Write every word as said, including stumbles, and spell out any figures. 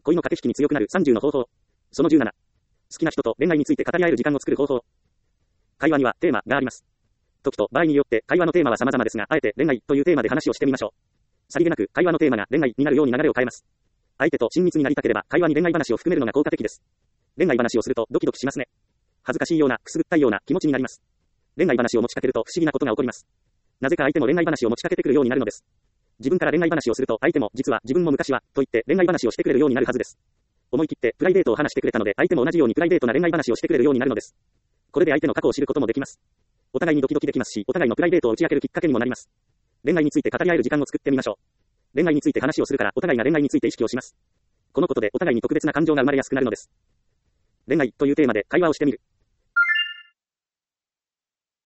恋の駆け引きに強くなるさんじゅうの方法。そのじゅうなな。好きな人と恋愛について語り合える時間を作る方法。会話にはテーマがあります。時と場合によって会話のテーマは様々ですが、あえて恋愛というテーマで話をしてみましょう。さりげなく会話のテーマが恋愛になるように流れを変えます。相手と親密になりたければ会話に恋愛話を含めるのが効果的です。恋愛話をするとドキドキしますね。恥ずかしいような、くすぐったいような気持ちになります。恋愛話を持ちかけると不思議なことが起こります。なぜか相手も恋愛話を持ちかけてくるようになるのです。自分から恋愛話をすると相手も実は自分も昔はと言って恋愛話をしてくれるようになるはずです。思い切ってプライベートを話してくれたので相手も同じようにプライベートな恋愛話をしてくれるようになるのです。これで相手の過去を知ることもできます。お互いにドキドキできますし、お互いのプライベートを打ち明けるきっかけにもなります。恋愛について語り合える時間を作ってみましょう。恋愛について話をするからお互いが恋愛について意識をします。このことでお互いに特別な感情が生まれやすくなるのです。恋愛というテーマで会話をしてみる。